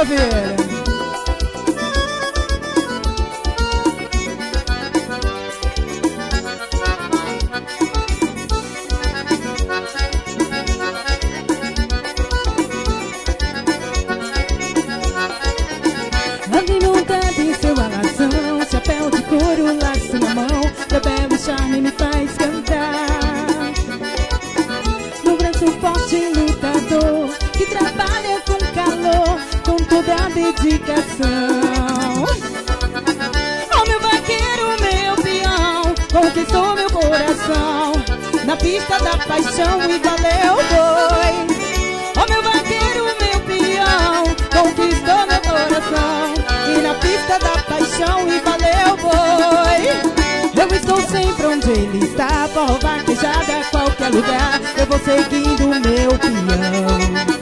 meu filho. Ande montado em seu alazão, chapéu de couro, laço na mão, seu belo charme me faz cantar. No braço forte e lutador, que trabalha com calor, com toda a dedicação. Oh, meu vaqueiro, meu peão, conquistou meu coração, na pista da paixão e valeu, foi. Oh, meu vaqueiro, meu peão, conquistou meu coração, e na pista da paixão e valeu, foi. Eu estou sempre onde ele está, forró, vaquejada, a qualquer lugar, eu vou seguindo o meu peão.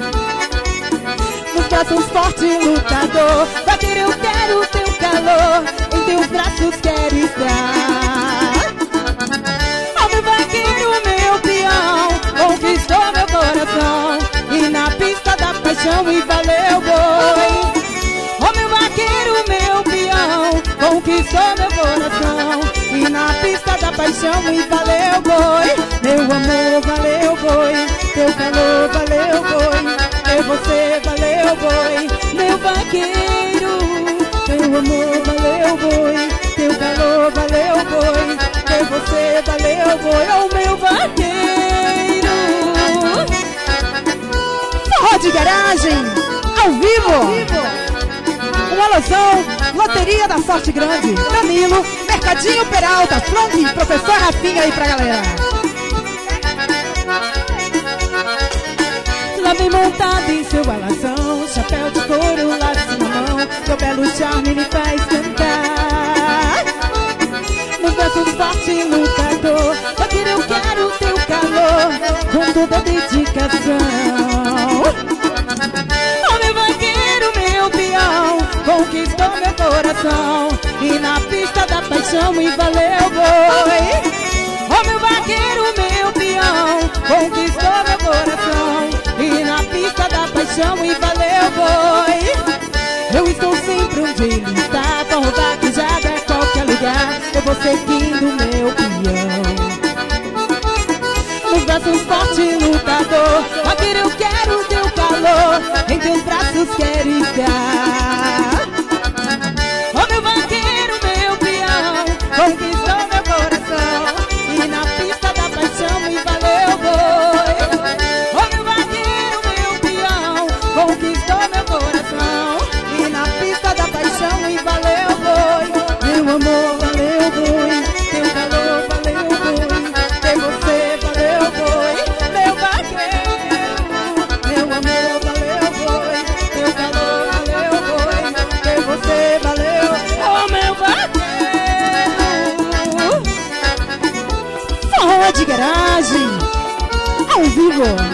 Nos braços forte e lutador, vaqueiro, eu quero teu calor, em teus braços quero estar. Oh, meu vaqueiro, meu peão, conquistou meu coração, e na pista da paixão e valeu, boi. Oh, meu vaqueiro, meu peão, conquistou meu coração, e na pista da paixão e valeu, boi. Meu amor, valeu, boi. Teu calor, valeu, boi. Ter você, valeu, boi. Meu vaqueiro, teu amor, valeu, boi. Teu calor, valeu, boi. Ter você, valeu, boi. Oh, meu vaqueiro. Forró de garagem, ao vivo. Um alôzão, Loteria da Sorte Grande, Danilo, Mercadinho Peralta, Flong, Professor Rafinha aí pra galera. Lá vem montado em seu alazão, chapéu de couro, laço na mão, seu belo charme me faz cantar. Nos braços forte e lutador, vaqueiro, eu quero teu calor, com toda a dedicação. Oh, meu vaqueiro, meu peão, conquistou meu coração, e na pista da paixão e valeu, boi. Oh, meu vaqueiro, meu peão, conquistou meu coração, e na pista da paixão e valeu, boi. Eu estou sempre onde ele está, forró, vaquejada, a qualquer lugar, eu vou seguindo meu peão. Nos braços forte e lutador, vaqueiro, eu quero teu calor, em teus braços quero estar. Oh, meu vaqueiro, meu peão, conquistou meu coração, e na pista da paixão e valeu, boi. Oh, meu vaqueiro, meu peão, conquistou meu coração, e na pista da paixão e valeu, boi. Meu amor, valeu, boi. Teu calor, valeu, boi. Ter você, valeu, boi. Meu vaqueiro, meu amor, valeu, boi. Teu calor, valeu, boi. Ter você, valeu, oh, meu vaqueiro. Forró de garagem, ao vivo.